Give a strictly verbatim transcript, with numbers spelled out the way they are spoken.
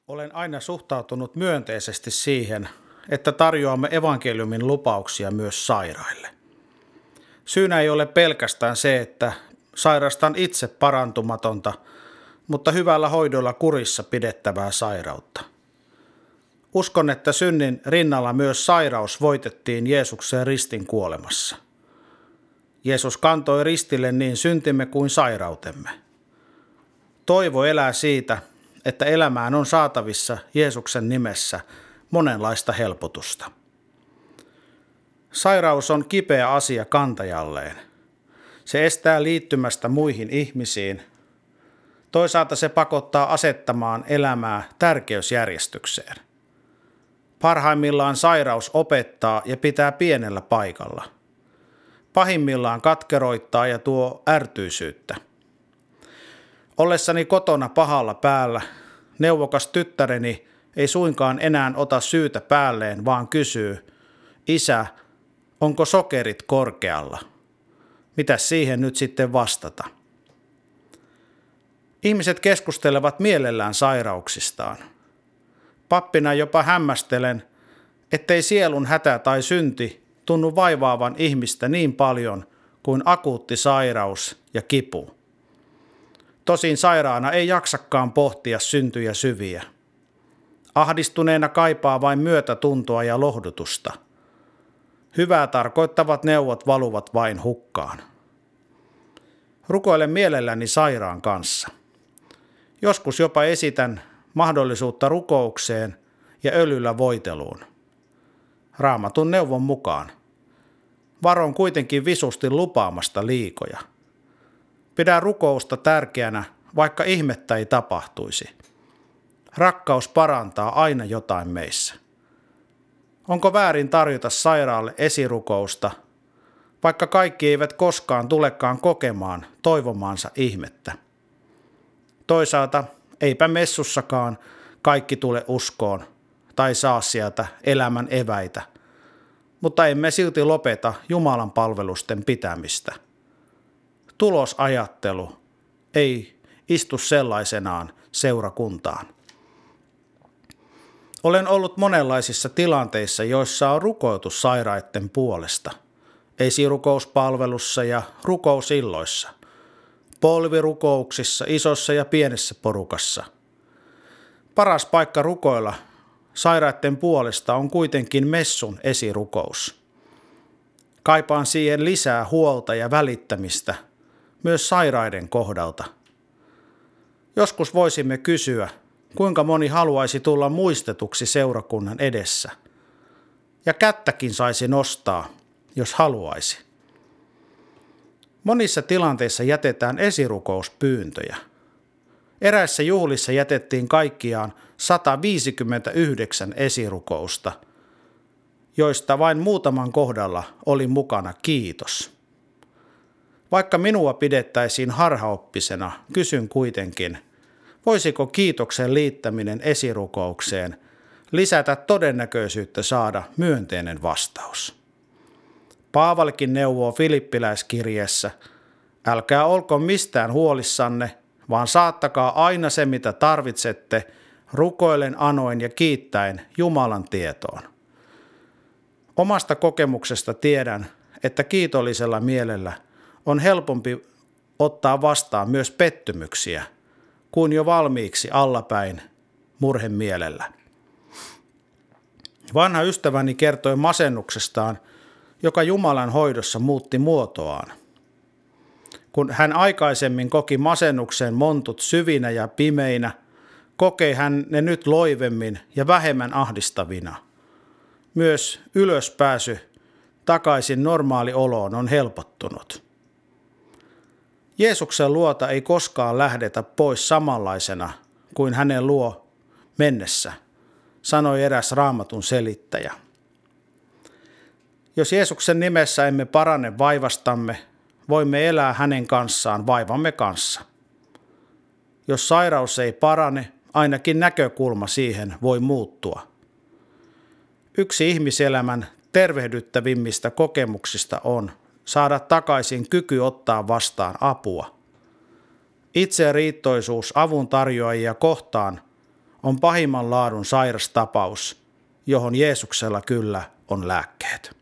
Olen aina suhtautunut myönteisesti siihen, että tarjoamme evankeliumin lupauksia myös sairaille. Syynä ei ole pelkästään se, että sairastan itse parantumatonta, mutta hyvällä hoidolla kurissa pidettävää sairautta. Uskon, että synnin rinnalla myös sairaus voitettiin Jeesuksen ristin kuolemassa. Jeesus kantoi ristille niin syntimme kuin sairautemme. Toivo elää siitä, että elämään on saatavissa Jeesuksen nimessä monenlaista helpotusta. Sairaus on kipeä asia kantajalleen. Se estää liittymästä muihin ihmisiin. Toisaalta se pakottaa asettamaan elämää tärkeysjärjestykseen. Parhaimmillaan sairaus opettaa ja pitää pienellä paikalla. Pahimmillaan katkeroittaa ja tuo ärtyisyyttä. Ollessani kotona pahalla päällä, neuvokas tyttäreni ei suinkaan enää ota syytä päälleen, vaan kysyy, isä, onko sokerit korkealla? Mitäs siihen nyt sitten vastata? Ihmiset keskustelevat mielellään sairauksistaan. Pappina jopa hämmästelen, ettei sielun hätä tai synti tunnu vaivaavan ihmistä niin paljon kuin akuutti sairaus ja kipu. Tosin sairaana ei jaksakaan pohtia syntyjä syviä. Ahdistuneena kaipaa vain myötätuntoa ja lohdutusta. Hyvää tarkoittavat neuvot valuvat vain hukkaan. Rukoilen mielelläni sairaan kanssa. Joskus jopa esitän mahdollisuutta rukoukseen ja öljyllä voiteluun. Raamatun neuvon mukaan. Varon kuitenkin visusti lupaamasta liikoja. Pidä rukousta tärkeänä, vaikka ihmettä ei tapahtuisi. Rakkaus parantaa aina jotain meissä. Onko väärin tarjota sairaalle esirukousta, vaikka kaikki eivät koskaan tulekaan kokemaan toivomaansa ihmettä? Toisaalta eipä messussakaan kaikki tule uskoon tai saa sieltä elämän eväitä, mutta emme silti lopeta Jumalan palvelusten pitämistä. Tulosajattelu ei istu sellaisenaan seurakuntaan. Olen ollut monenlaisissa tilanteissa, joissa on rukoiltu sairaiden puolesta. Esirukouspalvelussa ja rukousilloissa. Polvirukouksissa, isossa ja pienessä porukassa. Paras paikka rukoilla sairaiden puolesta on kuitenkin messun esirukous. Kaipaan siihen lisää huolta ja välittämistä, myös sairaiden kohdalta. Joskus voisimme kysyä, kuinka moni haluaisi tulla muistetuksi seurakunnan edessä. Ja kättäkin saisi nostaa, jos haluaisi. Monissa tilanteissa jätetään esirukouspyyntöjä. Eräissä juhlissa jätettiin kaikkiaan sata viisikymmentäyhdeksän esirukousta, joista vain muutaman kohdalla oli mukana kiitos. Vaikka minua pidettäisiin harhaoppisena, kysyn kuitenkin, voisiko kiitoksen liittäminen esirukoukseen lisätä todennäköisyyttä saada myönteinen vastaus? Paavalkin neuvoo Filippiläiskirjeessä, älkää olko mistään huolissanne, vaan saattakaa aina se, mitä tarvitsette, rukoillen, anoin ja kiittäen Jumalan tietoon. Omasta kokemuksesta tiedän, että kiitollisella mielellä on helpompi ottaa vastaan myös pettymyksiä kuin jo valmiiksi allapäin murhemielellä. Vanha ystäväni kertoi masennuksestaan, joka Jumalan hoidossa muutti muotoaan. Kun hän aikaisemmin koki masennuksen montut syvinä ja pimeinä, kokee hän ne nyt loivemmin ja vähemmän ahdistavina. Myös ylöspääsy takaisin normaalioloon on helpottunut. Jeesuksen luota ei koskaan lähdetä pois samanlaisena kuin hänen luo mennessä, sanoi eräs Raamatun selittäjä. Jos Jeesuksen nimessä emme parane vaivastamme, voimme elää hänen kanssaan vaivamme kanssa. Jos sairaus ei parane, ainakin näkökulma siihen voi muuttua. Yksi ihmiselämän tervehdyttävimmistä kokemuksista on saada takaisin kyky ottaa vastaan apua. Itseriittoisuus avun tarjoajia kohtaan on pahimman laadun sairastapaus, johon Jeesuksella kyllä on lääkkeet.